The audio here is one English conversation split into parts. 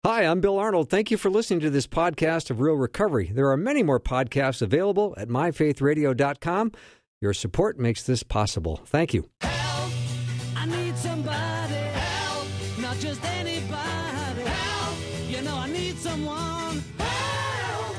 Hi, I'm Bill Arnold. Thank you for listening to this podcast of Real Recovery. There are many more podcasts available at myfaithradio.com. Your support makes this possible. Thank you. Help! I need somebody. Help! Not just anybody. Help! You know I need someone. Help!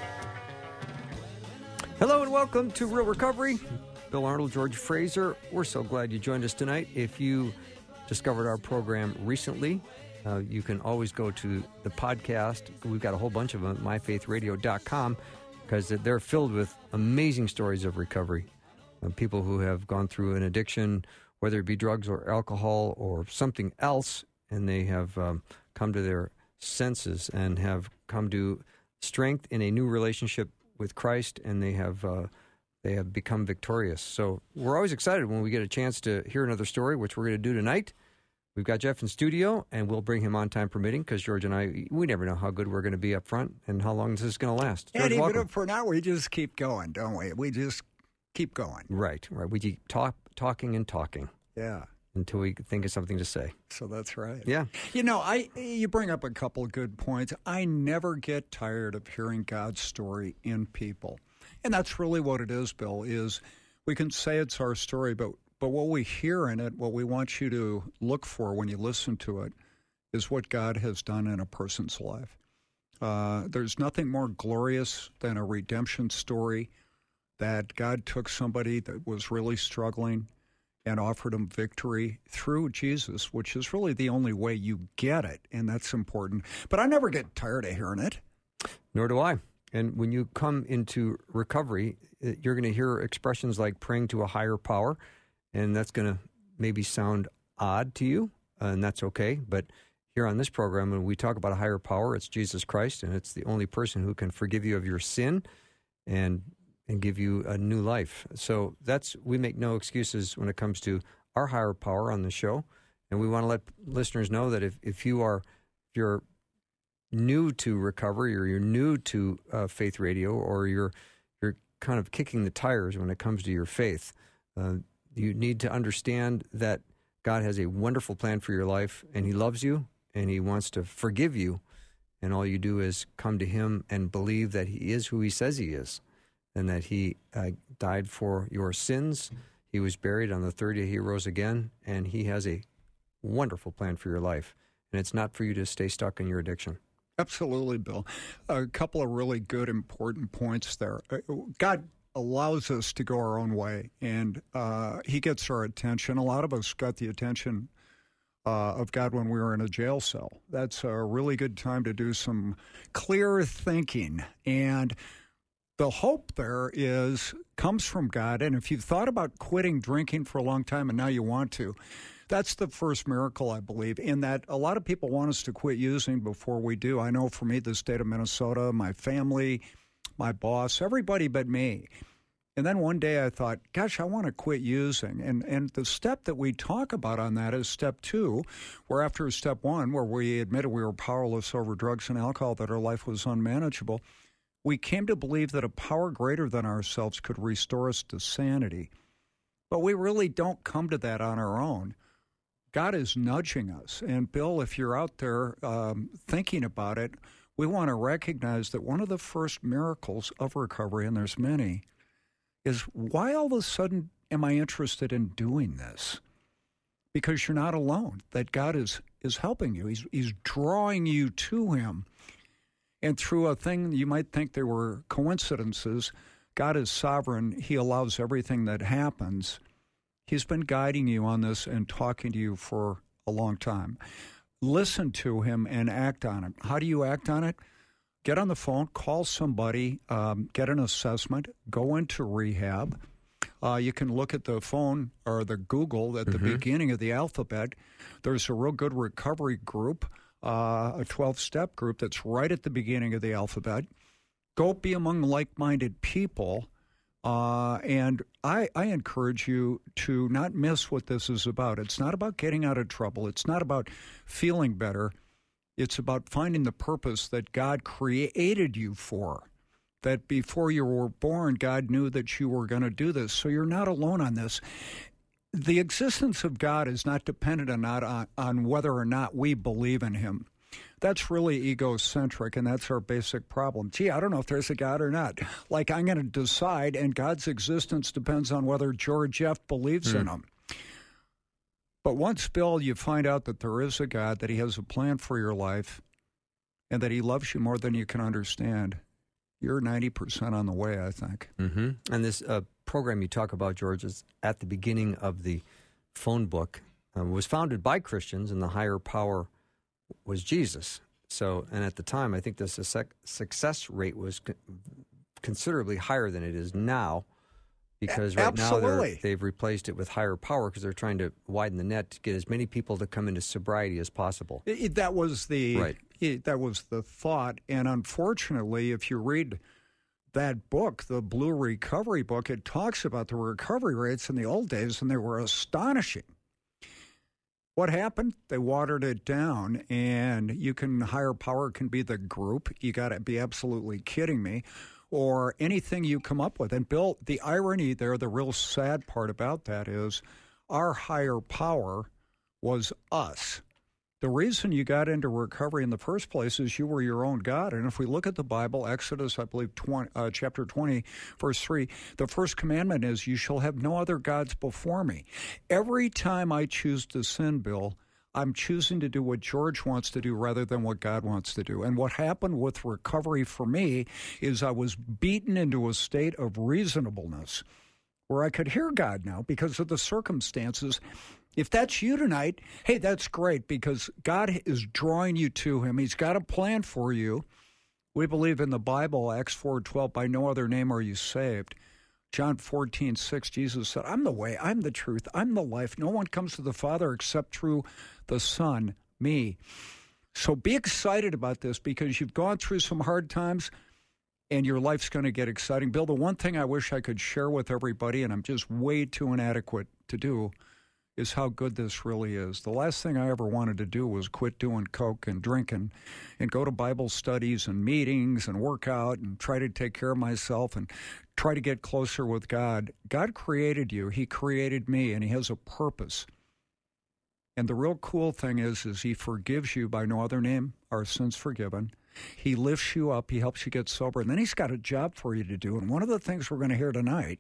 Hello and welcome to Real Recovery. Bill Arnold, George Fraser. We're so glad you joined us tonight. If you discovered our program recently, you can always go to the podcast. We've got a whole bunch of them at myfaithradio.com because they're filled with amazing stories of recovery. People who have gone through an addiction, whether it be drugs or alcohol or something else, and they have come to their senses and have come to strength in a new relationship with Christ, and they have become victorious. So we're always excited when we get a chance to hear another story, which we're going to do tonight. We've got Jeff in studio, and we'll bring him on time permitting, because George and I, we never know how good we're going to be up front and how long this is going to last. George, and even welcome. if for now, we just keep going, don't we? We just keep going. Right. We keep talking and talking. Yeah. Until we think of something to say. So that's right. Yeah. You know, you bring up a couple of good points. I never get tired of hearing God's story in people. And that's really what it is, Bill, is we can say it's our story, but what we hear in it, what we want you to look for when you listen to it, is what God has done in a person's life. There's nothing more glorious than a redemption story that God took somebody that was really struggling and offered them victory through Jesus, which is really the only way you get it, and that's important. But I never get tired of hearing it. Nor do I. And when you come into recovery, you're going to hear expressions like praying to a higher power, and that's going to maybe sound odd to you, and that's okay. But here on this program, when we talk about a higher power, it's Jesus Christ, and it's the only person who can forgive you of your sin and give you a new life. So we make no excuses when it comes to our higher power on the show, and we want to let listeners know that if you're new to recovery, or you're new to Faith Radio, or you're kind of kicking the tires when it comes to your faith, you need to understand that God has a wonderful plan for your life, and He loves you, and He wants to forgive you, and all you do is come to Him and believe that He is who He says He is, and that He died for your sins. He was buried. On the third day He rose again, and He has a wonderful plan for your life, and it's not for you to stay stuck in your addiction. Absolutely, Bill. A couple of really good, important points there. God allows us to go our own way, and He gets our attention. A lot of us got the attention of God when we were in a jail cell. That's a really good time to do some clear thinking, and the hope there comes from God. And if you've thought about quitting drinking for a long time and now you want to, that's the first miracle, I believe, in that a lot of people want us to quit using before we do. I know for me, the state of Minnesota, my family, my boss, everybody but me. And then one day I thought, gosh, I want to quit using. And the step that we talk about on that is step 2, where after step 1, where we admitted we were powerless over drugs and alcohol, that our life was unmanageable, we came to believe that a power greater than ourselves could restore us to sanity. But we really don't come to that on our own. God is nudging us. And, Bill, if you're out there thinking about it, we want to recognize that one of the first miracles of recovery, and there's many, is why all of a sudden am I interested in doing this? Because you're not alone, that God is helping you. He's drawing you to Him. And through a thing you might think they were coincidences, God is sovereign. He allows everything that happens. He's been guiding you on this and talking to you for a long time. Listen to Him and act on it. How do you act on it? Get on the phone, call somebody, get an assessment, go into rehab. You can look at the phone or the Google at the beginning of the alphabet. There's a real good recovery group, a 12-step group that's right at the beginning of the alphabet. Go be among like-minded people. And I encourage you to not miss what this is about. It's not about getting out of trouble. It's not about feeling better. It's about finding the purpose that God created you for, that before you were born, God knew that you were going to do this. So you're not alone on this. The existence of God is not dependent on whether or not we believe in Him. That's really egocentric, and that's our basic problem. Gee, I don't know if there's a God or not. Like, I'm going to decide, and God's existence depends on whether George F. believes in him. But once, Bill, you find out that there is a God, that he has a plan for your life, and that he loves you more than you can understand, you're 90% on the way, I think. Mm-hmm. And this program you talk about, George, is at the beginning of the phone book. Was founded by Christians, and the higher power was Jesus. So, and at the time, I think the success rate was considerably higher than it is now, because right now they've replaced it with higher power because they're trying to widen the net to get as many people to come into sobriety as possible. That was the that was the thought, and unfortunately, if you read that book, the Blue Recovery book, it talks about the recovery rates in the old days, and they were astonishing. What happened? They watered it down, and higher power can be the group. You got to be absolutely kidding me, or anything you come up with. And Bill, the irony there, the real sad part about that is our higher power was us. The reason you got into recovery in the first place is you were your own God. And if we look at the Bible, Exodus, I believe, chapter 20, verse 3, the first commandment is, you shall have no other gods before me. Every time I choose to sin, Bill, I'm choosing to do what George wants to do rather than what God wants to do. And what happened with recovery for me is I was beaten into a state of reasonableness where I could hear God now because of the circumstances. If that's you tonight, hey, that's great, because God is drawing you to him. He's got a plan for you. We believe in the Bible, Acts 4:12, by no other name are you saved. John 14:6, Jesus said, I'm the way, I'm the truth, I'm the life. No one comes to the Father except through the Son, me. So be excited about this, because you've gone through some hard times, and your life's going to get exciting. Bill, the one thing I wish I could share with everybody, and I'm just way too inadequate to do, is how good this really is. The last thing I ever wanted to do was quit doing coke and drinking and go to Bible studies and meetings and work out and try to take care of myself and try to get closer with God. God created you. He created me, and he has a purpose. And the real cool thing is he forgives you by no other name, our sins forgiven. He lifts you up. He helps you get sober. And then he's got a job for you to do. And one of the things we're going to hear tonight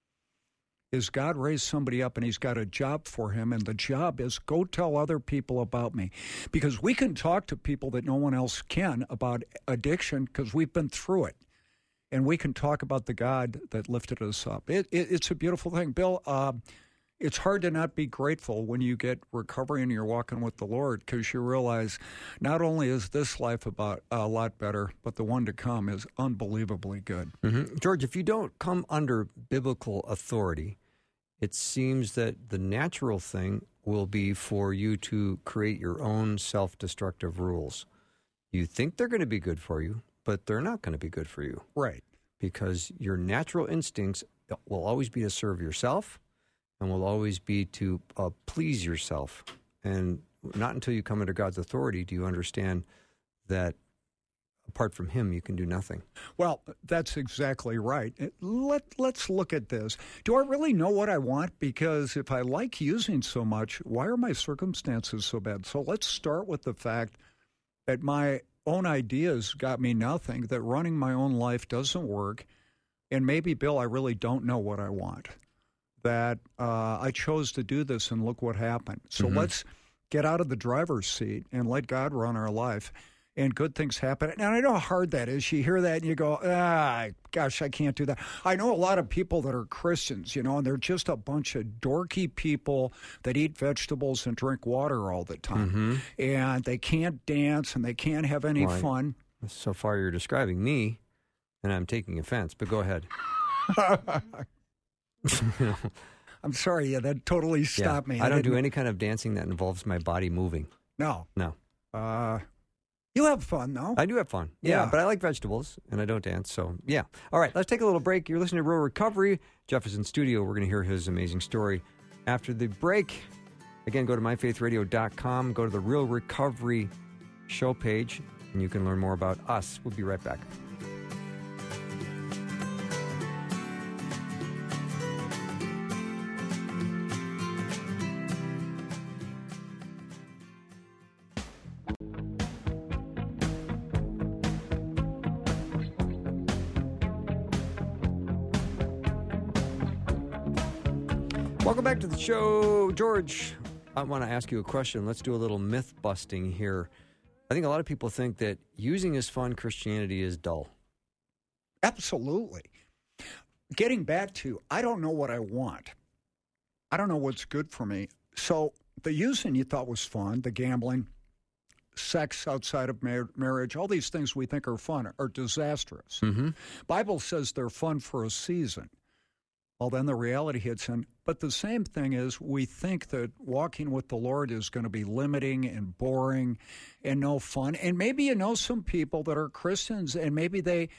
is God raised somebody up, and he's got a job for him, and the job is go tell other people about me. Because we can talk to people that no one else can about addiction because we've been through it. And we can talk about the God that lifted us up. It's a beautiful thing. Bill, it's hard to not be grateful when you get recovery and you're walking with the Lord, because you realize not only is this life about a lot better, but the one to come is unbelievably good. Mm-hmm. George, if you don't come under biblical authority, it seems that the natural thing will be for you to create your own self-destructive rules. You think they're going to be good for you, but they're not going to be good for you. Right. Because your natural instincts will always be to serve yourself, and will always be to please yourself. And not until you come under God's authority do you understand that apart from him, you can do nothing. Well, that's exactly right. Let's look at this. Do I really know what I want? Because if I like using so much, why are my circumstances so bad? So let's start with the fact that my own ideas got me nothing, that running my own life doesn't work, and maybe, Bill, I really don't know what I want. That I chose to do this, and look what happened. So let's get out of the driver's seat and let God run our life, and good things happen. And I know how hard that is. You hear that and you go, gosh, I can't do that. I know a lot of people that are Christians, and they're just a bunch of dorky people that eat vegetables and drink water all the time. And they can't dance and they can't have any fun. So far you're describing me, and I'm taking offense, but go ahead. I'm sorry, that totally stopped me. I don't do any kind of dancing that involves my body moving. No. You have fun, though. I do have fun. Yeah, but I like vegetables, and I don't dance, so yeah. All right, let's take a little break. You're listening to Real Recovery. Jeff is in studio. We're going to hear his amazing story after the break. Again, go to myfaithradio.com, go to the Real Recovery show page, and you can learn more about us. We'll be right back. Welcome back to the show. George, I want to ask you a question. Let's do a little myth busting here. I think a lot of people think that using as fun Christianity is dull. Absolutely. Getting back to, I don't know what I want. I don't know what's good for me. So the using you thought was fun, the gambling, sex outside of marriage, all these things we think are fun are disastrous. Mm-hmm. Bible says they're fun for a season. Well, then the reality hits in. But the same thing is we think that walking with the Lord is going to be limiting and boring and no fun. And maybe you know some people that are Christians and maybe they,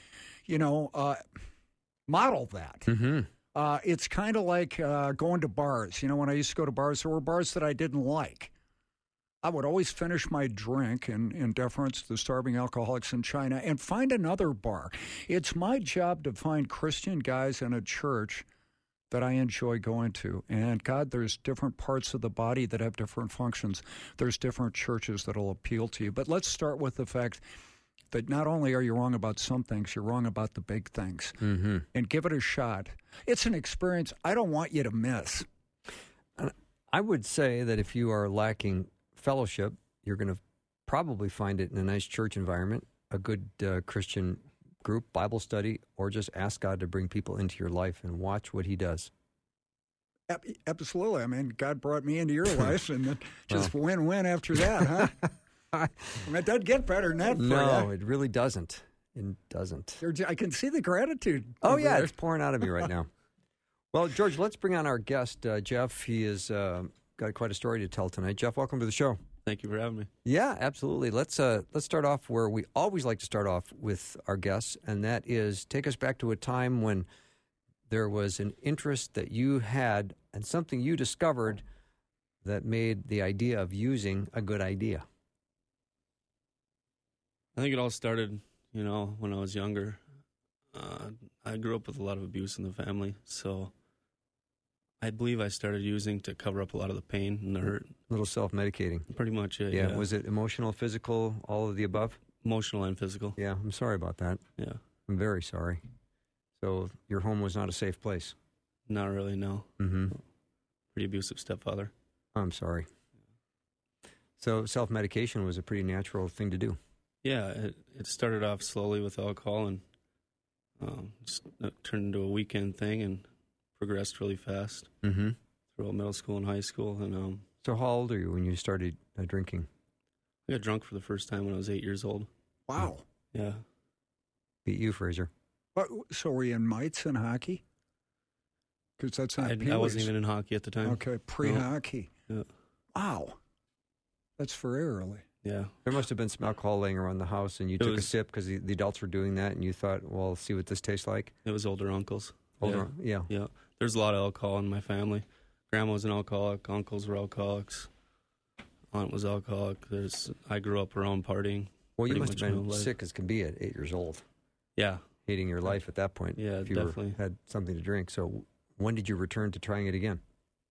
model that. Mm-hmm. It's kind of like going to bars. When I used to go to bars, there were bars that I didn't like. I would always finish my drink in deference to starving alcoholics in China and find another bar. It's my job to find Christian guys in a church that I enjoy going to. And God, there's different parts of the body that have different functions. There's different churches that will appeal to you. But let's start with the fact that not only are you wrong about some things, you're wrong about the big things. Mm-hmm. And give it a shot. It's an experience I don't want you to miss. I would say that if you are lacking fellowship, you're going to probably find it in a nice church environment, a good Christian group, Bible study, or just ask God to bring people into your life and watch what he does. Absolutely. I mean, God brought me into your life, and then just win-win after that, huh? I mean, it doesn't get better than that for you. No, it really doesn't. It doesn't. I can see the gratitude. Oh, yeah, it's pouring out of me right now. Well, George, let's bring on our guest, Jeff. He has got quite a story to tell tonight. Jeff, welcome to the show. Thank you for having me. Yeah, absolutely. Let's start off where we always like to start off with our guests, and that is take us back to a time when there was an interest that you had and something you discovered that made the idea of using a good idea. I think it all started, when I was younger. I grew up with a lot of abuse in the family, so I believe I started using to cover up a lot of the pain and the hurt. A little self-medicating. Pretty much it, yeah. Was it emotional, physical, all of the above? Emotional and physical. Yeah, I'm sorry about that. Yeah. I'm very sorry. So your home was not a safe place? Not really, no. Mm-hmm. Pretty abusive stepfather. I'm sorry. So self-medication was a pretty natural thing to do. Yeah, it started off slowly with alcohol and just turned into a weekend thing and progressed really fast throughout middle school and high school. And so how old are you when you started drinking? I got drunk for the first time when I was 8 years old. Wow. Yeah. Beat you, Fraser. So were you in mites in hockey? Because that's not I wasn't even in hockey at the time. Okay, pre-hockey. Yeah. Wow. That's very early. Yeah. There must have been some alcohol laying around the house, and you took a sip because the adults were doing that, and you thought, well, see what this tastes like? It was older uncles. Yeah. Yeah. There's a lot of alcohol in my family. Grandma was an alcoholic. Uncles were alcoholics. Aunt was alcoholic. I grew up around partying. Well, you must have been sick as can be at 8 years old. Yeah. Hating your life at that point. Yeah, if you definitely. had something to drink. So when did you return to trying it again?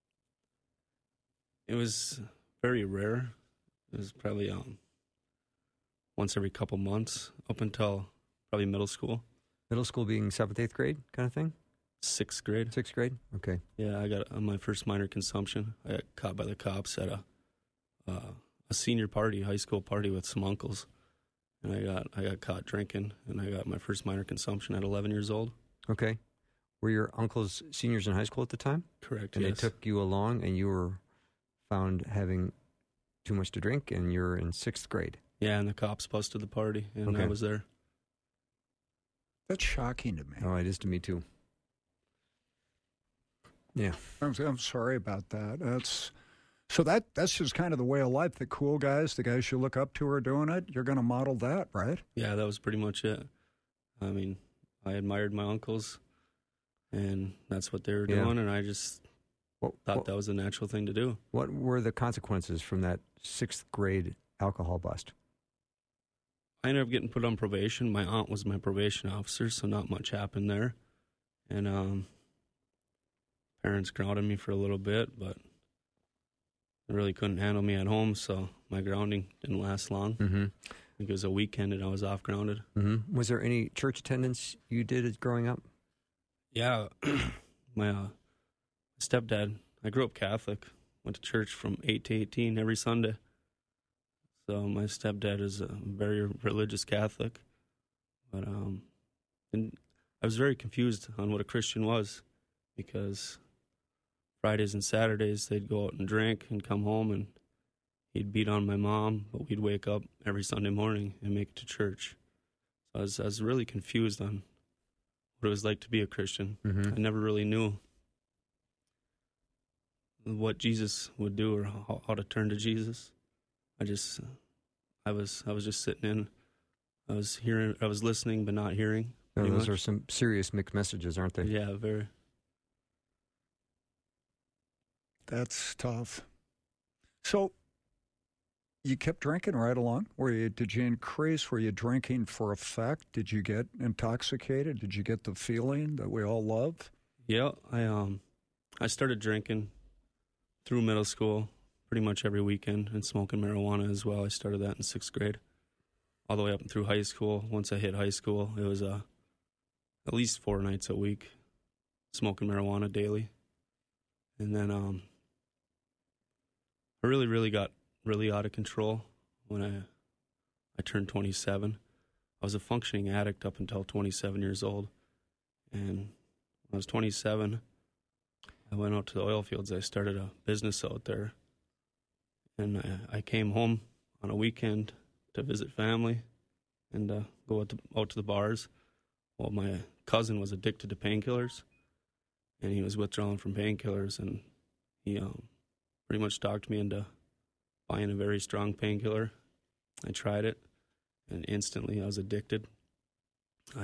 It was very rare. It was probably once every couple months up until probably middle school. Middle school being 7th, 8th grade kind of thing? 6th grade. 6th grade? Okay. Yeah, I got my first minor consumption. I got caught by the cops at a senior party, high school party with some uncles. And I got caught drinking, and I got my first minor consumption at 11 years old. Okay. Were your uncles seniors in high school at the time? Correct, and yes. And they took you along, and you were found having too much to drink, and you're in 6th grade. Yeah, and the cops busted the party, and okay. I was there. That's shocking to me. Oh, it is to me, too. Yeah. I'm sorry about that. That's just kind of the way of life. The cool guys, the guys you look up to are doing it. You're going to model that, right? Yeah, that was pretty much it. I mean, I admired my uncles, and that's what they were doing, and I just thought that was a natural thing to do. What were the consequences from that 6th grade alcohol bust? I ended up getting put on probation. My aunt was my probation officer, so not much happened there. And parents grounded me for a little bit, but they really couldn't handle me at home, so my grounding didn't last long. Mm-hmm. I think it was a weekend, and I was off grounded. Mm-hmm. Was there any church attendance you did as growing up? Yeah. My stepdad I grew up Catholic. Went to church from 8 to 18 every Sunday. So my stepdad is a very religious Catholic. But and I was very confused on what a Christian was, because Fridays and Saturdays they'd go out and drink and come home, and he'd beat on my mom, but we'd wake up every Sunday morning and make it to church. So I was really confused on what it was like to be a Christian. Mm-hmm. I never really knew what Jesus would do or how to turn to Jesus. I was just sitting in. I was listening but not hearing. Those are some serious mixed messages, aren't they? Yeah, very. That's tough. So you kept drinking right along? Did you increase? Were you drinking for effect? Did you get intoxicated? Did you get the feeling that we all love? Yeah, I started drinking through middle school pretty much every weekend, and smoking marijuana as well. I started that in 6th grade, all the way up through high school. Once I hit high school, it was at least 4 nights a week smoking marijuana daily. And then I really got really out of control when I turned 27. I was a functioning addict up until 27 years old. And when I was 27, I went out to the oil fields. I started a business out there. And I came home on a weekend to visit family and go out to the bars. Well, my cousin was addicted to painkillers, and he was withdrawing from painkillers, and he pretty much talked me into buying a very strong painkiller. I tried it, and instantly I was addicted. I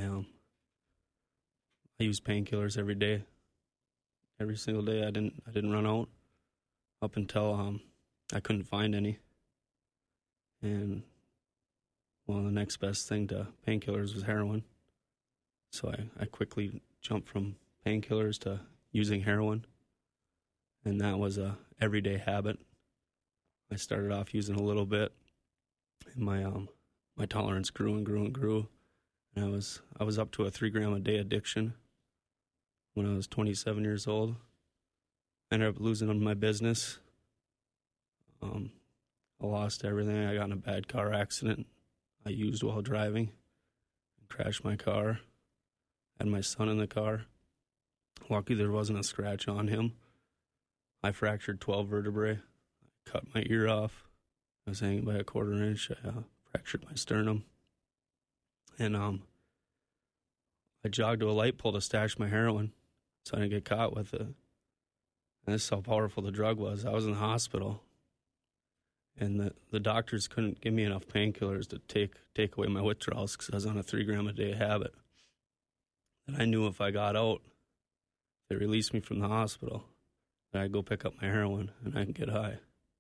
used painkillers every day, every single day. I didn't run out up until I couldn't find any. And well, the next best thing to painkillers was heroin. So I quickly jumped from painkillers to using heroin. And that was a everyday habit. I started off using a little bit, and my tolerance grew and grew and grew. And I was up to a 3 gram a day addiction when I was 27 years old. I ended up losing my business. I lost everything. I got in a bad car accident. I used while driving, crashed my car, had my son in the car. Lucky there wasn't a scratch on him. I fractured 12 vertebrae. I cut my ear off. I was hanging by a 1/4 inch. I fractured my sternum. And I jogged to a light pole to stash my heroin so I didn't get caught with it. And this is how powerful the drug was. I was in the hospital, and the doctors couldn't give me enough painkillers to take away my withdrawals because I was on a 3 gram a day habit. And I knew if I got out, they released me from the hospital, that I'd go pick up my heroin and I can get high.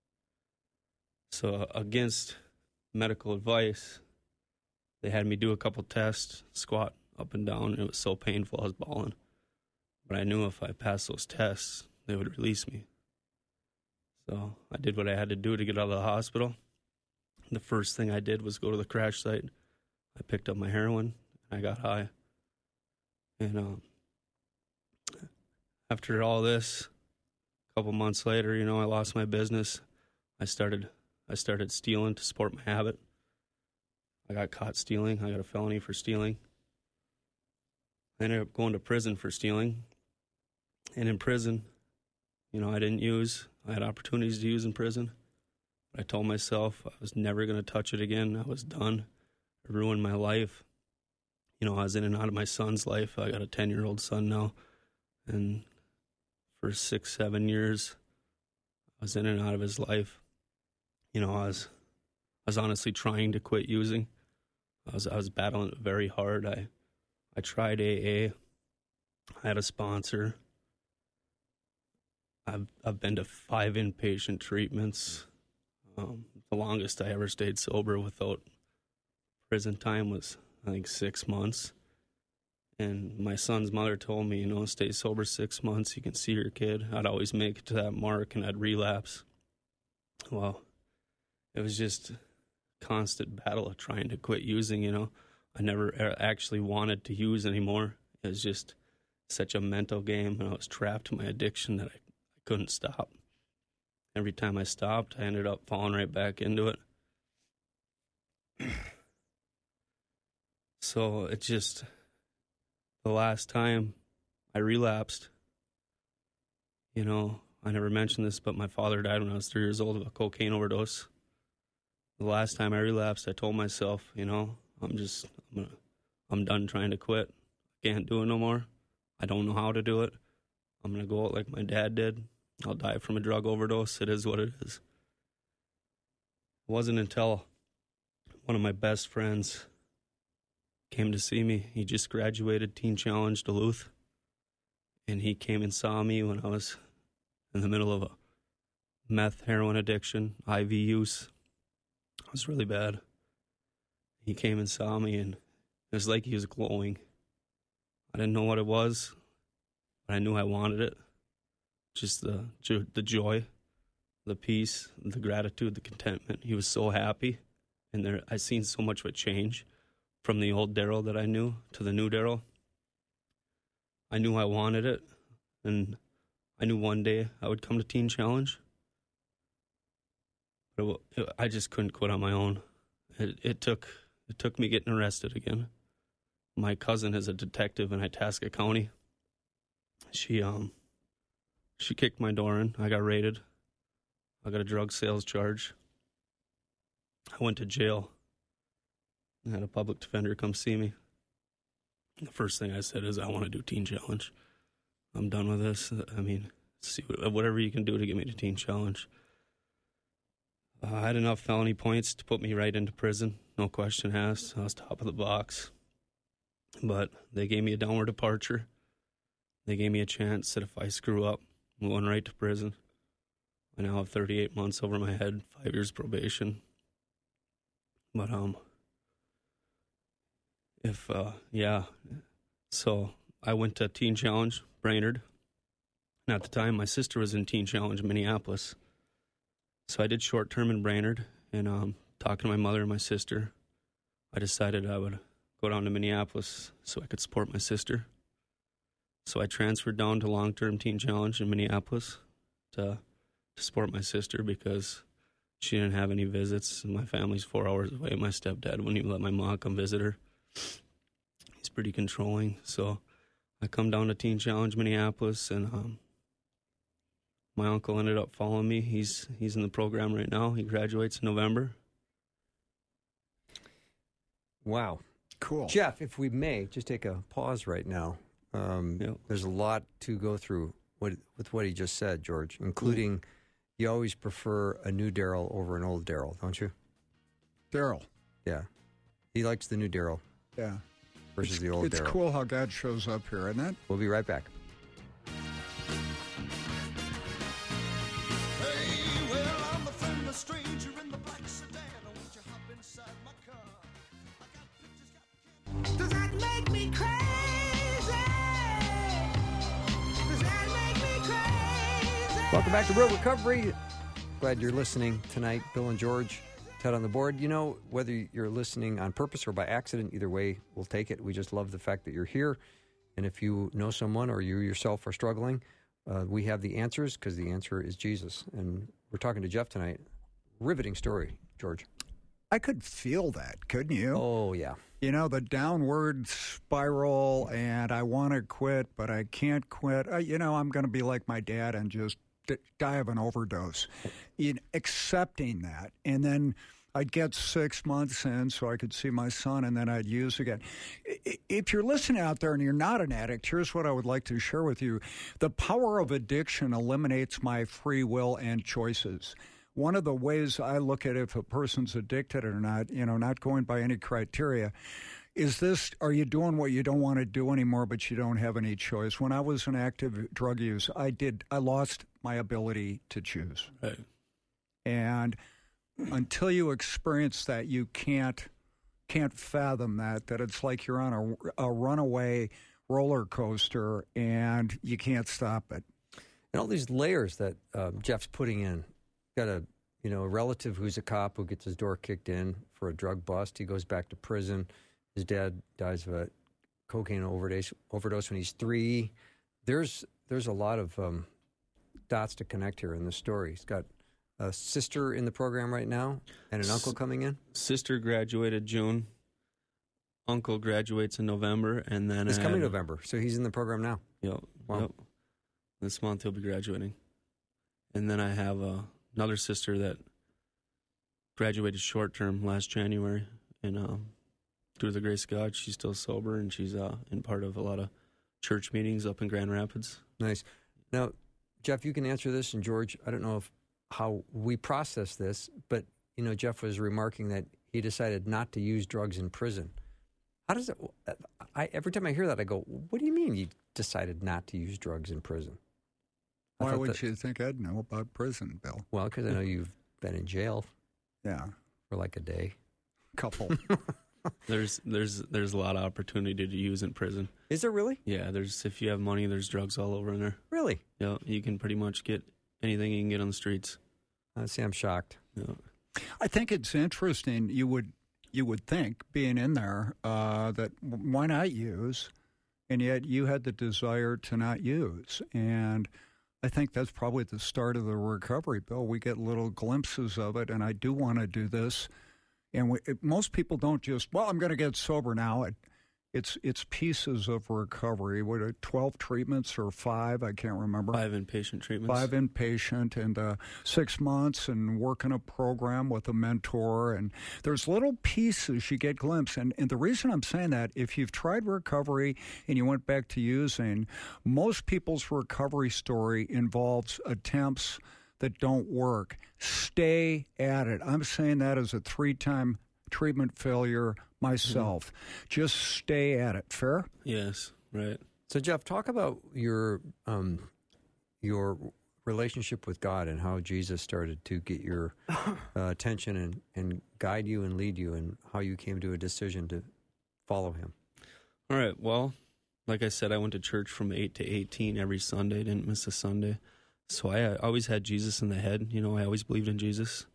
So against medical advice, they had me do a couple tests, squat up and down, and it was so painful I was bawling. But I knew if I passed those tests, they would release me. So I did what I had to do to get out of the hospital. The first thing I did was go to the crash site. I picked up my heroin, and I got high. And after all this, a couple months later, I lost my business. I started stealing to support my habit. I got caught stealing. I got a felony for stealing. I ended up going to prison for stealing. And in prison, I didn't use. I had opportunities to use in prison. But I told myself I was never going to touch it again. I was done. It ruined my life. I was in and out of my son's life. I got a 10-year-old son now. And for 6-7 years, I was in and out of his life. I was honestly trying to quit using. I was battling it very hard. I tried AA. I had a sponsor. I've been to 5 inpatient treatments. The longest I ever stayed sober without prison time was, I think, 6 months. And my son's mother told me, stay sober 6 months, you can see your kid. I'd always make it to that mark and I'd relapse. Well, it was just a constant battle of trying to quit using, I never actually wanted to use anymore. It was just such a mental game, and I was trapped in my addiction that I couldn't stop. Every time I stopped, I ended up falling right back into it. So it just, the last time I relapsed, you know, I never mentioned this, but my father died when I was 3 years old of a cocaine overdose. The last time I relapsed, I told myself, you know, I'm done trying to quit. I can't do it no more. I don't know how to do it. I'm going to go out like my dad did. I'll die from a drug overdose. It is what it is. It wasn't until one of my best friends came to see me. He just graduated Teen Challenge Duluth. And he came and saw me when I was in the middle of a meth, heroin addiction, IV use. It was really bad. He came and saw me, and it was like he was glowing. I didn't know what it was, but I knew I wanted it. Just the joy, the peace, the gratitude, the contentment. He was so happy, and I seen so much of a change from the old Daryl that I knew to the new Daryl. I knew I wanted it, and I knew one day I would come to Teen Challenge. But I just couldn't quit on my own. It took me getting arrested again. My cousin is a detective in Itasca County. She kicked my door in. I got raided. I got a drug sales charge. I went to jail. I had a public defender come see me. The first thing I said is, I want to do Teen Challenge. I'm done with this. I mean, see whatever you can do to get me to Teen Challenge. I had enough felony points to put me right into prison. No question asked. I was top of the box. But they gave me a downward departure. They gave me a chance that if I screw up, I'm going right to prison. I now have 38 months over my head, 5 years probation. But, so I went to Teen Challenge, Brainerd. And at the time, my sister was in Teen Challenge, Minneapolis. So I did short-term in Brainerd, and talking to my mother and my sister, I decided I would go down to Minneapolis so I could support my sister. So I transferred down to long-term Teen Challenge in Minneapolis to support my sister because she didn't have any visits. My family's 4 hours away. My stepdad wouldn't even let my mom come visit her. He's pretty controlling. So I come down to Teen Challenge Minneapolis, and my uncle ended up following me. He's in the program right now. He graduates in November. Wow. Cool. Jeff, if we may, just take a pause right now. Yep. There's a lot to go through with what he just said, George, including you always prefer a new Daryl over an old Daryl, don't you? Daryl. Yeah. He likes the new Daryl. Yeah. Versus the old Daryl. It's cool how God shows up here, isn't it? We'll be right back. Hey, well, I'm a friendly stranger in the black sedan. Won't you hop inside my car? I got pictures, Does that make me crazy? Does that make me crazy? Welcome back to Real Recovery. Glad you're listening tonight. Bill and George, Ted on the board. You know, whether you're listening on purpose or by accident, either way, we'll take it. We just love the fact that you're here. And if you know someone or you yourself are struggling, we have the answers because the answer is Jesus. And we're talking to Jeff tonight. Riveting story, George. I could feel that, couldn't you? Oh, yeah. You know, the downward spiral, and I want to quit, but I can't quit. I'm going to be like my dad and just die of an overdose. Accepting that. And then I'd get 6 months in so I could see my son, and then I'd use again. If you're listening out there and you're not an addict, here's what I would like to share with you. The power of addiction eliminates my free will and choices. One of the ways I look at if a person's addicted or not, not going by any criteria, is this: are you doing what you don't want to do anymore, but you don't have any choice? When I was in active drug use, I lost my ability to choose. Right. And until you experience that, you can't fathom that it's like you're on a runaway roller coaster and you can't stop it. And all these layers that Jeff's putting in. Got a relative who's a cop who gets his door kicked in for a drug bust. He goes back to prison. His dad dies of a cocaine overdose when he's 3. There's a lot of dots to connect here in the story. He's got a sister in the program right now and an uncle coming in. Sister graduated June. Uncle graduates in November, and then It's coming November, so he's in the program now. Yep. Wow. Yep. This month he'll be graduating, and then I have another sister that graduated short term last January, and through the grace of God, she's still sober, and she's in part of a lot of church meetings up in Grand Rapids. Nice. Now, Jeff, you can answer this, and George, I don't know how we process this, but Jeff was remarking that he decided not to use drugs in prison. How does it? Every time I hear that, I go, "What do you mean you decided not to use drugs in prison?" Why would you think I'd know about prison, Bill? Well, because I know you've been in jail. Yeah, for like a day. Couple. There's a lot of opportunity to use in prison. Is there really? Yeah, if you have money, there's drugs all over in there. Really? Yeah, you can pretty much get anything you can get on the streets. See, I'm shocked. Yeah. I think it's interesting. You would think, being in there, that why not use? And yet you had the desire to not use. And I think that's probably the start of the recovery, Bill. We get little glimpses of it, and I do want to do this. And most people don't just, I'm going to get sober now. It's pieces of recovery. What, 12 treatments or 5? I can't remember. 5 inpatient treatments. 5 inpatient and 6 months and working a program with a mentor. And there's little pieces you get glimpses. And the reason I'm saying that, if you've tried recovery and you went back to using, most people's recovery story involves attempts that don't work. Stay at it. I'm saying that as a 3-time treatment failure myself. Just stay at it. Fair? Yes, right. So, Jeff, talk about your relationship with God and how Jesus started to get your attention and guide you and lead you, and how you came to a decision to follow him. All right. Well, like I said, I went to church from 8 to 18 every Sunday. Didn't miss a Sunday. So I always had Jesus in the head. I always believed in Jesus.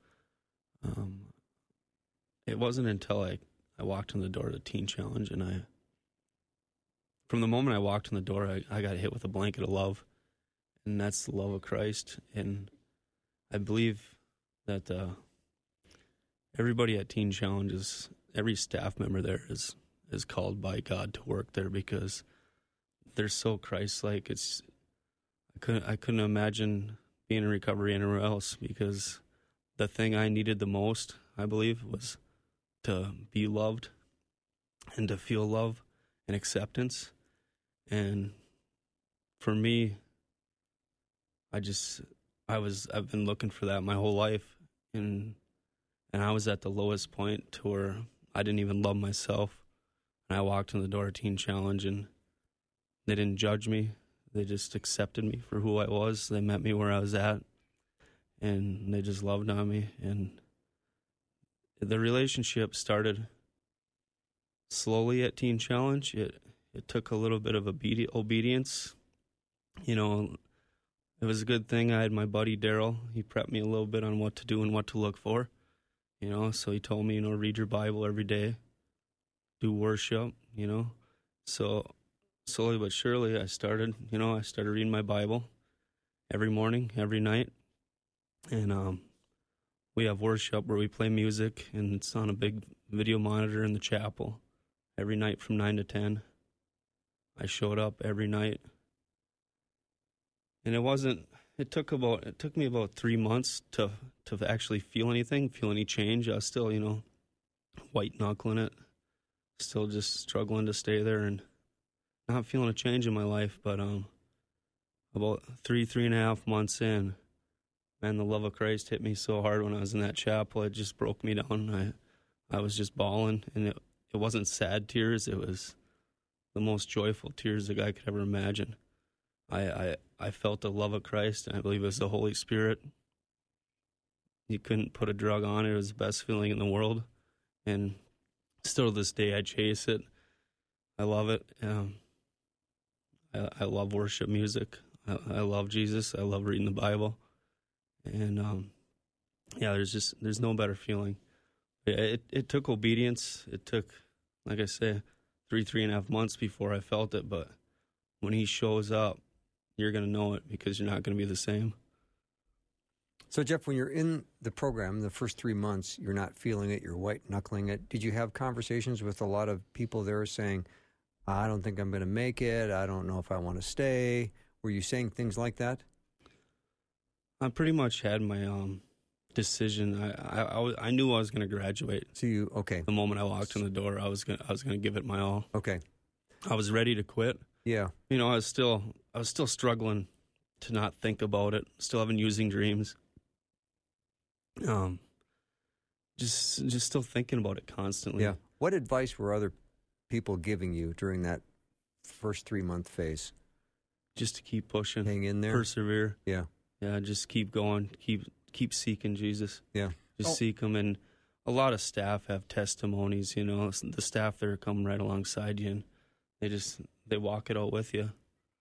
It wasn't until I walked in the door of the Teen Challenge, and from the moment I walked in the door, I got hit with a blanket of love, and that's the love of Christ. And I believe that everybody at Teen Challenge, every staff member there is called by God to work there, because they're so Christ-like. I couldn't imagine being in recovery anywhere else, because the thing I needed the most, I believe, was to be loved and to feel love and acceptance. And for me, I've been looking for that my whole life, and I was at the lowest point to where I didn't even love myself. And I walked in the door of Teen Challenge, and they didn't judge me. They just accepted me for who I was. They met me where I was at, and they just loved on me. And the relationship started slowly at Teen Challenge. It took a little bit of obedience. It was a good thing I had my buddy Daryl. He prepped me a little bit on what to do and what to look for. So he told me, read your Bible every day, do worship, So slowly but surely I started reading my Bible every morning, every night. And we have worship where we play music, and it's on a big video monitor in the chapel every night from 9 to 10. I showed up every night. And it took me about 3 months to actually feel any change. I was still, white knuckling it, still just struggling to stay there and not feeling a change in my life. But about 3.5 months in, man, the love of Christ hit me so hard when I was in that chapel. It just broke me down. I was just bawling, and it wasn't sad tears. It was the most joyful tears that I could ever imagine. I felt the love of Christ, and I believe it was the Holy Spirit. You couldn't put a drug on it. It was the best feeling in the world. And still to this day, I chase it. I love it. I love worship music. I love Jesus. I love reading the Bible. And, there's no better feeling. It took obedience. It took, like I say, 3.5 months before I felt it. But when he shows up, you're going to know it, because you're not going to be the same. So, Jeff, when you're in the program, the first 3 months, you're not feeling it, you're white-knuckling it. Did you have conversations with a lot of people there saying, I don't think I'm going to make it, I don't know if I want to stay? Were you saying things like that? I pretty much had my decision. I knew I was going to graduate. So you, okay, The moment I walked in the door, I was gonna give it my all. okay, I was ready to quit. yeah. You know, I was still struggling to not think about it. Still having using dreams. Just still thinking about it constantly. Yeah. What advice were other people giving you during that first 3-month phase? Just to keep pushing, Hang in there. persevere. Yeah. Yeah, just keep going, keep seeking Jesus. Yeah. Just seek Him. And a lot of staff have testimonies. You know, the staff there come right alongside you, and they walk it out with you.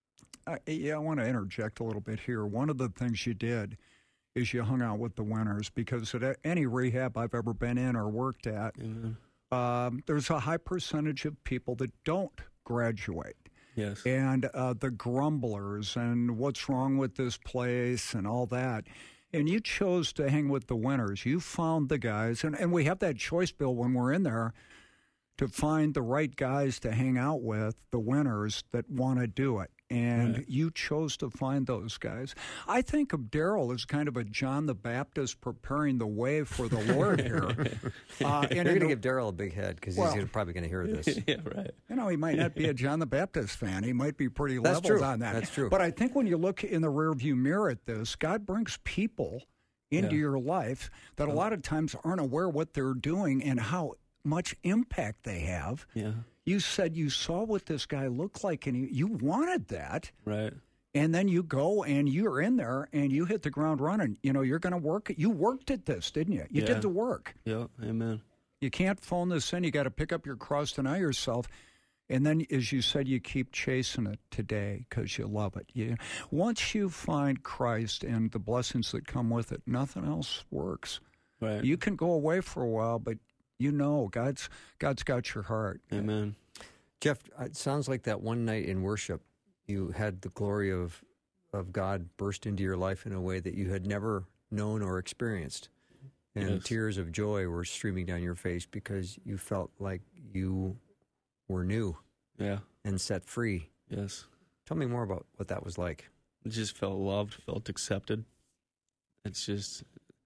I want to interject a little bit here. One of the things you did is you hung out with the winners, because at any rehab I've ever been in or worked at, Amen. there's a high percentage of people that don't graduate. Yes. And the grumblers and what's wrong with this place and all that. And you chose to hang with the winners. You found the guys, and we have that choice, Bill, when we're in there, to find the right guys to hang out with, the winners that want to do it. And Right. you chose to find those guys. I think of Daryl as kind of a John the Baptist preparing the way for the Lord here. You're going to give Daryl a big head because Well- he's probably going to hear this. Yeah, right. You know, he might not be a John the Baptist fan. He might be pretty That's leveled true. on that. That's true. But I think when you look in the rearview mirror at this, God brings people into Yeah. your life that a lot of times aren't aware what they're doing and how much impact they have. Yeah. You said you saw what this guy looked like, and you wanted that. Right. And then you go and you're in there and you hit the ground running. You know, you're going to work. You worked at this, didn't you? You Yeah. did the work. Yeah. Amen. You can't phone this in. You got to pick up your cross, deny yourself. And then, as you said, you keep chasing it today because you love it. Once you find Christ and the blessings that come with it, nothing else works. Right. You can go away for a while, but you know God's got your heart. Amen. Jeff, it sounds like that one night in worship, you had the glory of God burst into your life in a way that you had never known or experienced. And Yes. tears of joy were streaming down your face because you felt like you were new Yeah. and set free. Yes. Tell me more about what that was like. I just felt loved, felt accepted. It's just,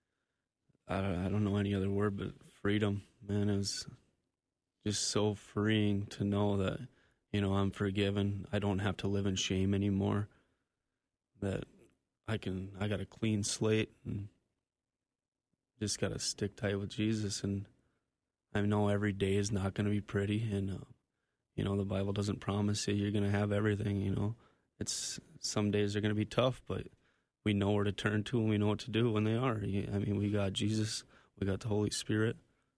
I don't know any other word but freedom, man. It was just so freeing to know that, you know, I'm forgiven. I don't have to live in shame anymore. That I got a clean slate and just got to stick tight with Jesus. And I know every day is not going to be pretty. And, you know, the Bible doesn't promise you you're going to have everything, you know. It's some days are going to be tough, but we know where to turn to and we know what to do when they are. I mean, we got Jesus, we got the Holy Spirit,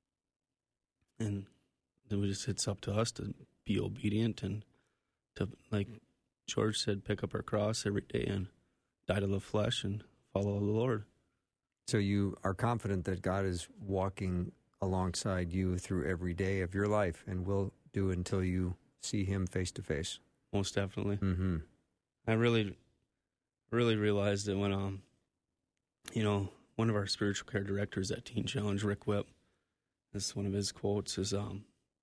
and then it's up to us to be obedient and to, like George said, pick up our cross every day and die to the flesh and follow the Lord. So you are confident that God is walking alongside you through every day of your life and will do until you see Him face to face. Most definitely. Mm-hmm. I really realized it when, you know, one of our spiritual care directors at Teen Challenge, Rick Whip, this is one of his quotes is, you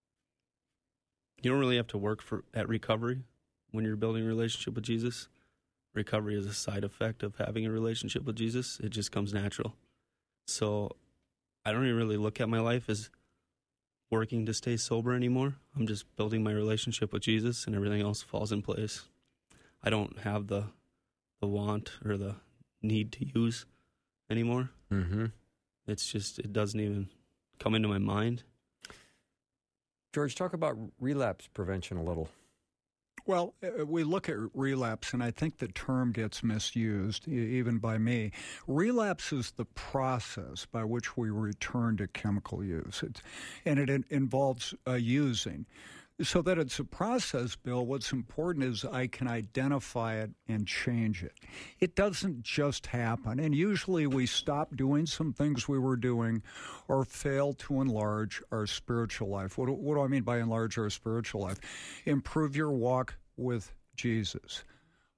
don't really have to work at recovery when you're building a relationship with Jesus. Recovery is a side effect of having a relationship with Jesus. It just comes natural. So I don't even really look at my life as working to stay sober anymore. I'm just building my relationship with Jesus, and everything else falls in place. I don't have the want or the need to use anymore. Mm-hmm. It's just, it doesn't even come into my mind. George, talk about relapse prevention a little. Well, we look at relapse, and I think the term gets misused, even by me. Relapse is the process by which we return to chemical use, and it involves using. So that it's a process, Bill, what's important is I can identify it and change it. It doesn't just happen, and usually we stop doing some things we were doing or fail to enlarge our spiritual life. What do I mean by enlarge our spiritual life? Improve your walk with Jesus.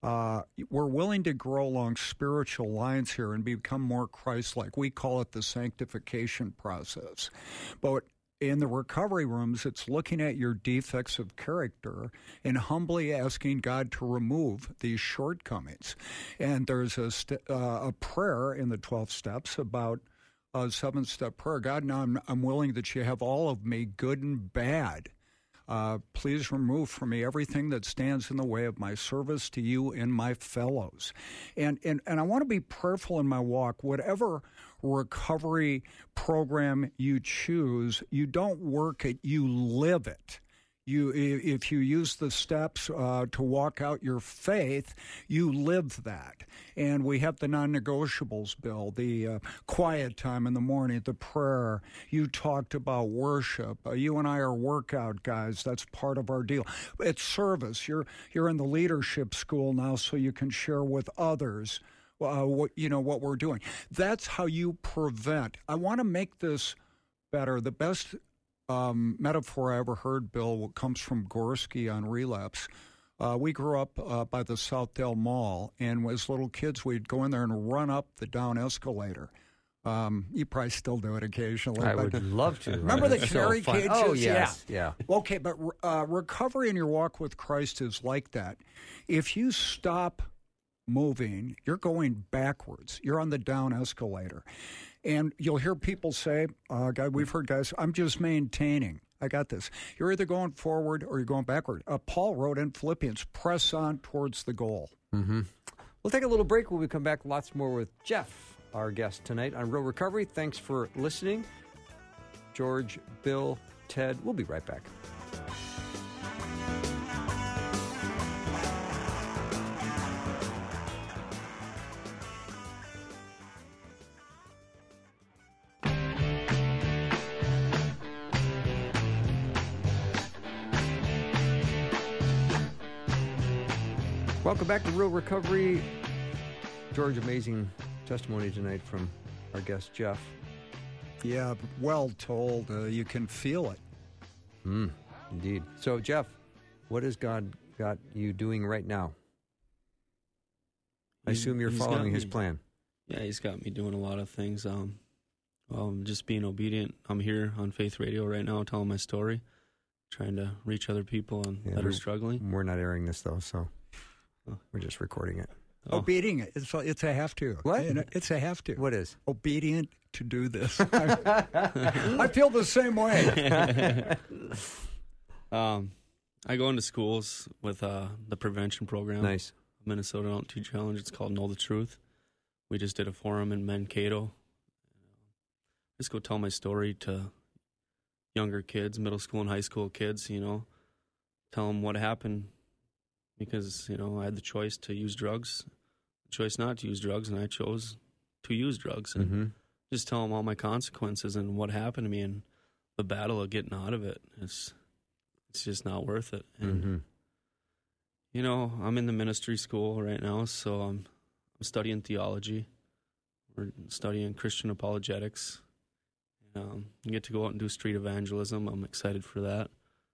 we're willing to grow along spiritual lines here and become more Christ-like. We call it the sanctification process. But in the recovery rooms, it's looking at your defects of character and humbly asking God to remove these shortcomings. And there's a prayer in the 12 steps about a 7-step prayer. God, now I'm willing that you have all of me, good and bad. Please remove from me everything that stands in the way of my service to you and my fellows. And I want to be prayerful in my walk. Whatever recovery program you choose, you don't work it, you live it. If you use the steps to walk out your faith, you live that. And we have the non-negotiables, Bill, the quiet time in the morning, the prayer. You talked about worship. You and I are workout guys. That's part of our deal. It's service. You're in the leadership school now, so you can share with others what we're doing. That's how you prevent. I want to make this better. The best metaphor I ever heard, Bill, comes from Gorski on relapse. We grew up by the Southdale Mall, and as little kids, we'd go in there and run up the down escalator. You probably still do it occasionally. I would love to. Remember the It's carry so fun. cages? Oh, yes. Yeah. Okay, but recovery in your walk with Christ is like that. If you stop moving, you're going backwards. You're on the down escalator. And you'll hear people say, God, we've heard guys, I'm just maintaining. I got this. You're either going forward or you're going backward. Paul wrote in Philippians, press on towards the goal. Mm-hmm. We'll take a little break. When we come back, lots more with Jeff, our guest tonight on Real Recovery. Thanks for listening. George, Bill, Ted, we'll be right back. Welcome back to Real Recovery. George, amazing testimony tonight from our guest, Jeff. Yeah, well told. You can feel it. Indeed. So, Jeff, what has God got you doing right now? I assume you're He's following got his me- plan. Yeah, he's got me doing a lot of things. Just being obedient. I'm here on Faith Radio right now telling my story, trying to reach other people that are struggling. We're not airing this, though, so we're just recording it. Obedient. It's a have to. What? It's a have to. What is? Obedient to do this. I feel the same way. I go into schools with the prevention program. Nice. Minnesota Don't Teach Challenge. It's called Know the Truth. We just did a forum in Mankato. Just go tell my story to younger kids, middle school and high school kids, tell them what happened because, I had the choice to use drugs, the choice not to use drugs, and I chose to use drugs. And just tell them all my consequences and what happened to me and the battle of getting out of it. It's just not worth it. And, I'm in the ministry school right now, so I'm studying theology. We're studying Christian apologetics. You get to go out and do street evangelism. I'm excited for that.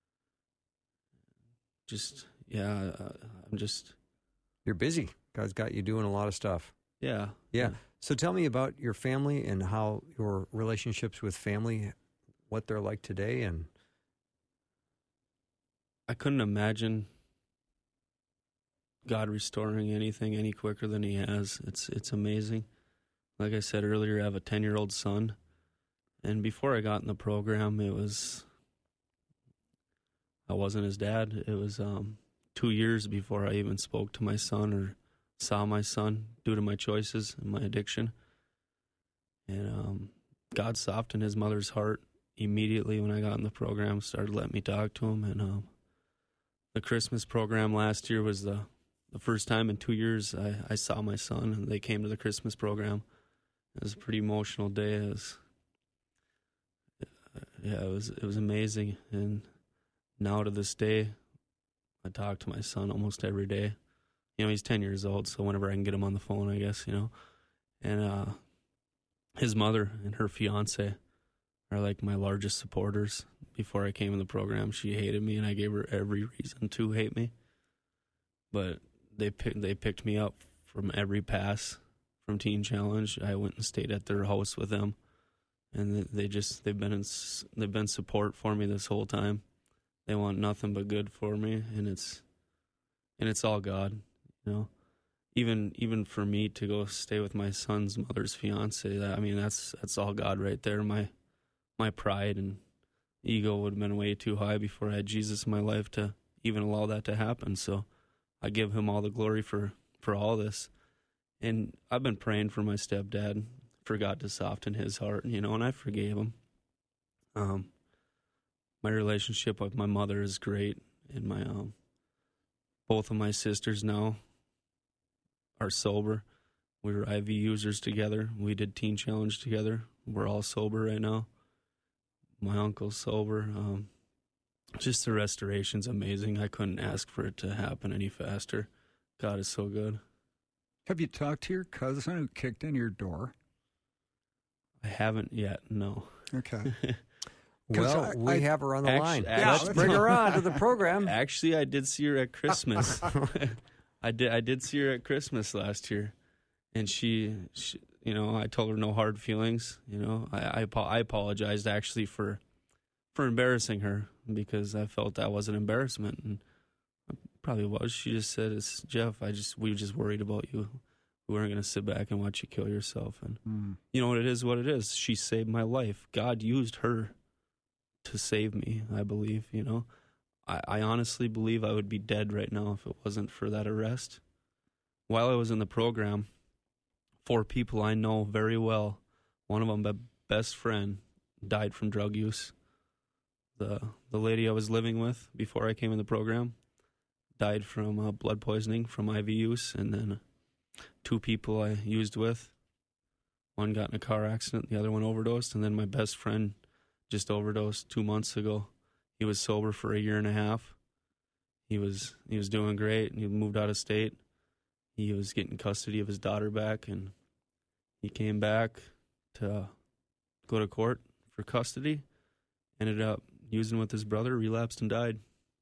You're busy. God's got you doing a lot of stuff. Yeah. So tell me about your family and how your relationships with family, what they're like today. And I couldn't imagine God restoring anything any quicker than he has. It's amazing. Like I said earlier, I have a 10-year-old son. And before I got in the program, I wasn't his dad. It was 2 years before I even spoke to my son or saw my son due to my choices and my addiction. And God softened his mother's heart immediately when I got in the program, started letting me talk to him. And the Christmas program last year was the first time in 2 years I saw my son, and they came to the Christmas program. It was a pretty emotional day. It was amazing. And now to this day, I talk to my son almost every day. He's 10 years old, so whenever I can get him on the phone, I guess, And his mother and her fiance are like my largest supporters. Before I came in the program, she hated me, and I gave her every reason to hate me. But they picked me up from every pass from Teen Challenge. I went and stayed at their house with them, and they've been support for me this whole time. They want nothing but good for me, and it's all God, you know. Even for me to go stay with my son's mother's fiance, that's all God right there. My pride and ego would have been way too high before I had Jesus in my life to even allow that to happen. So I give him all the glory for all this. And I've been praying for my stepdad, for God to soften his heart, you know, and I forgave him. My relationship with my mother is great, and my both of my sisters now are sober. We were IV users together. We did Teen Challenge together. We're all sober right now. My uncle's sober. Just the restoration's amazing. I couldn't ask for it to happen any faster. God is so good. Have you talked to your cousin who kicked in your door? I haven't yet, no. Okay. Well, we have her on the line. Let's Bring her on to the program. Actually, I did see her at Christmas. I did see her at Christmas last year, and she you know, I told her no hard feelings. You know, I apologized actually for embarrassing her, because I felt that was an embarrassment, and I probably was. She just said, "It's Jeff. We were just worried about you. We weren't going to sit back and watch you kill yourself." And you know what it is. What it is. She saved my life. God used her to save me. I believe. You know, I honestly believe I would be dead right now if it wasn't for that arrest. While I was in the program, 4 people I know very well, one of them, my best friend, died from drug use. The lady I was living with before I came in the program died from blood poisoning from IV use, and then 2 people I used with, one got in a car accident, the other one overdosed, and then my best friend just overdosed 2 months ago. He was sober for 1.5 years. He was doing great, and he moved out of state. He was getting custody of his daughter back, and he came back to go to court for custody, ended up using with his brother, relapsed and died.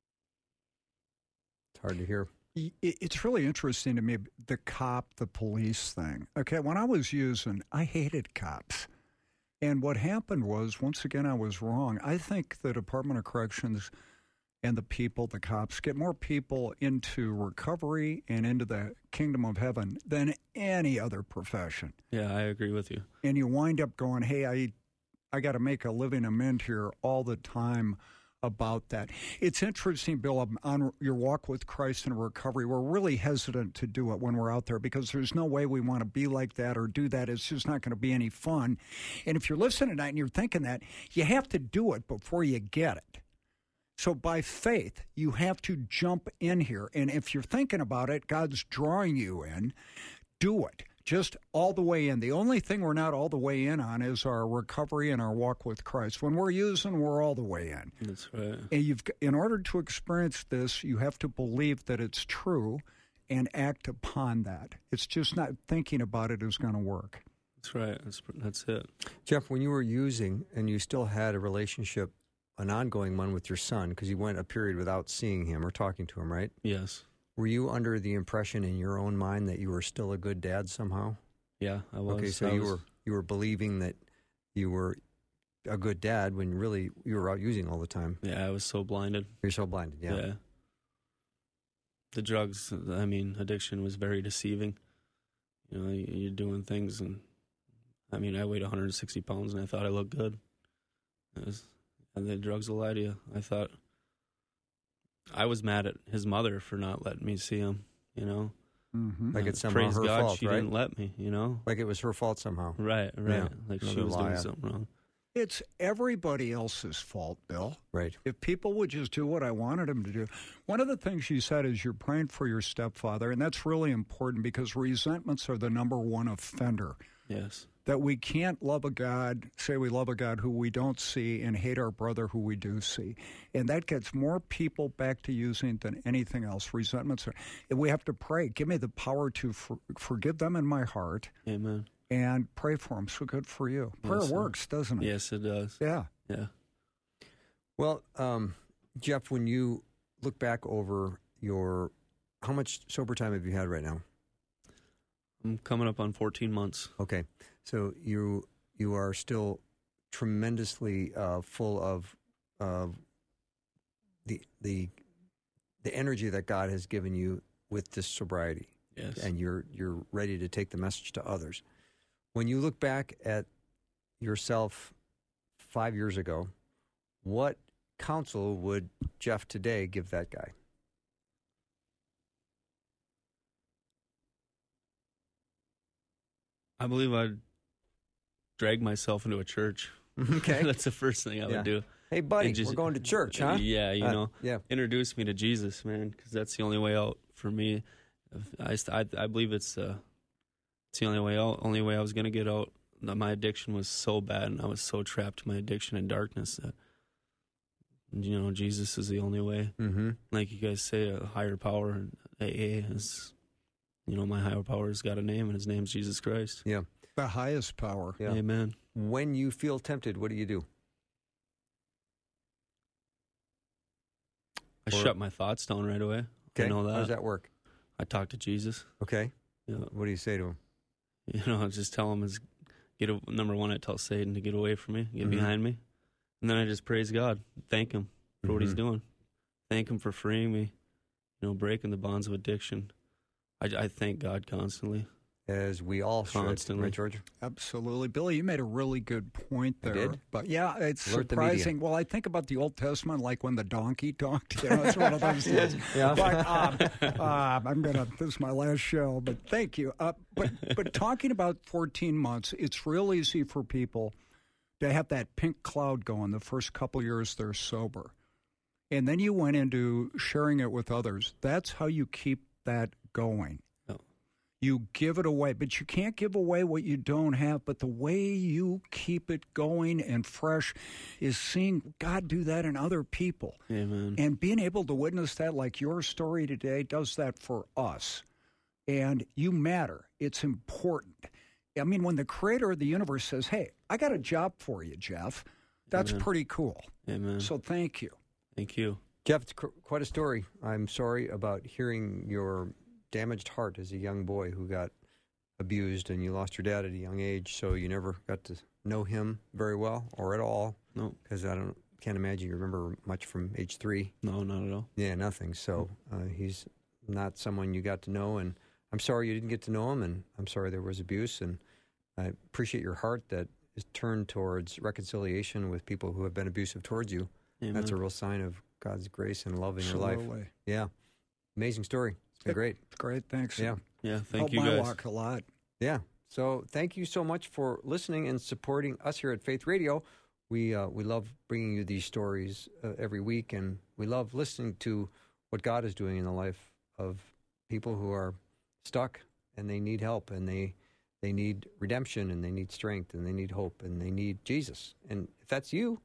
It's hard to hear. It's really interesting to me, the police thing. Okay, when I was using, I hated cops. And what happened was, once again, I was wrong. I think the Department of Corrections and the cops, get more people into recovery and into the kingdom of heaven than any other profession. Yeah, I agree with you. And you wind up going, hey, I got to make a living amend here all the time about that. It's interesting, Bill, on your walk with Christ in recovery, we're really hesitant to do it when we're out there, because there's no way we want to be like that or do that. It's just not going to be any fun. And if you're listening tonight and you're thinking that, you have to do it before you get it. So by faith, you have to jump in here. And if you're thinking about it, God's drawing you in, do it. Just all the way in. The only thing we're not all the way in on is our recovery and our walk with Christ. When we're using, we're all the way in. That's right. And in order to experience this, you have to believe that it's true and act upon that. It's just not thinking about it is going to work. That's right. That's it. Jeff, when you were using and you still had a relationship, an ongoing one with your son, because you went a period without seeing him or talking to him, right? Yes. Were you under the impression in your own mind that you were still a good dad somehow? Yeah, I was. Okay, so you were believing that you were a good dad when really you were out using all the time. Yeah, I was so blinded. You're so blinded, yeah. The drugs, addiction was very deceiving. You know, you're doing things, and I weighed 160 pounds, and I thought I looked good. And the drugs will lie to you. I thought I was mad at his mother for not letting me see him, you know. Mm-hmm. Like it's somehow Praise her God, fault, she right? didn't let me, you know. Like it was her fault somehow. Right. Yeah. Like she Another was doing liar. something wrong. It's everybody else's fault, Bill. Right. If people would just do what I wanted them to do. One of the things you said is you're praying for your stepfather, and that's really important because resentments are the number one offender. Yes. That we can't say we love a God who we don't see and hate our brother who we do see. And that gets more people back to using than anything else. Resentments are, and we have to pray. Give me the power to forgive them in my heart. Amen. And pray for them. So good for you. Prayer works, doesn't it? Yes, it does. Yeah. Yeah. Well, Jeff, when you look back over your how much sober time have you had right now? I'm coming up on 14 months. Okay, so you are still tremendously full of the energy that God has given you with this sobriety. Yes. And you're ready to take the message to others. When you look back at yourself 5 years ago, what counsel would Jeff today give that guy? I believe I'd drag myself into a church. Okay. That's the first thing I would do. Hey, buddy, And just- we're going to church, huh? Yeah, Yeah. introduce me to Jesus, man, because that's the only way out for me. I believe it's the only way out. Only way I was going to get out. My addiction was so bad, and I was so trapped in my addiction and darkness that, Jesus is the only way. Mm-hmm. Like you guys say, a higher power, and AA is, my higher power has got a name, and his name's Jesus Christ. Yeah. The highest power. Yeah. Amen. When you feel tempted, what do? I shut my thoughts down right away. Okay. I know that. How does that work? I talk to Jesus. Okay. Yeah. What do you say to him? I just tell him number one, I tell Satan to get away from me, get Mhm. behind me. And then I just praise God, thank him for what he's Mhm. doing. Thank him for freeing me, breaking the bonds of addiction. I thank God constantly. As we all should, Constantly. right, George? Absolutely. Billy, you made a really good point I there. did? But yeah, it's Alert the media. surprising. Well, I think about the Old Testament, like when the donkey talked. It's one of those things. Yeah. But this is my last show, but thank you. But talking about 14 months, it's real easy for people to have that pink cloud going the first couple years they're sober. And then you went into sharing it with others. That's how you keep that going. You give it away, but you can't give away what you don't have. But the way you keep it going and fresh is seeing God do that in other people. Amen. And being able to witness that, like your story today, does that for us. And you matter. It's important. I mean, when the creator of the universe says, hey, I got a job for you, Jeff, that's Amen. pretty cool. Amen. So thank you. Thank you. Jeff, it's quite a story. I'm sorry about hearing your damaged heart as a young boy who got abused, and you lost your dad at a young age, so you never got to know him very well or at all. No. Because can't imagine you remember much from age 3. No, not at all. Yeah, nothing. So he's not someone you got to know, and I'm sorry you didn't get to know him, and I'm sorry there was abuse, and I appreciate your heart that is turned towards reconciliation with people who have been abusive towards you. Amen. That's a real sign of God's grace and love in your life. Absolutely. Yeah. Amazing story. It's been great. Great. Thanks. Yeah. Yeah, thank Helped you my guys. walk a lot. Yeah. So thank you so much for listening and supporting us here at Faith Radio. We love bringing you these stories every week, and we love listening to what God is doing in the life of people who are stuck and they need help, and they need redemption, and they need strength, and they need hope, and they need Jesus. And if that's you,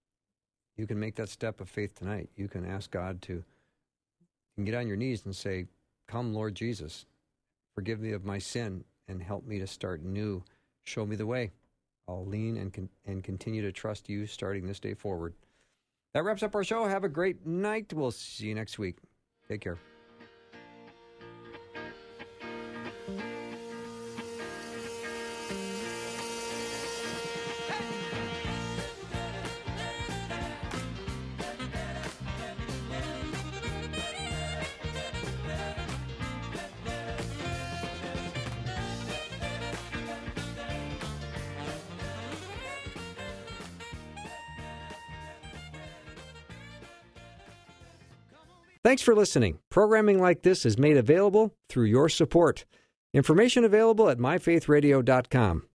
you can make that step of faith tonight. You can ask God to, you can get on your knees and say, come, Lord Jesus, forgive me of my sin and help me to start new. Show me the way. I'll lean and continue to trust you starting this day forward. That wraps up our show. Have a great night. We'll see you next week. Take care. Thanks for listening. Programming like this is made available through your support. Information available at myfaithradio.com.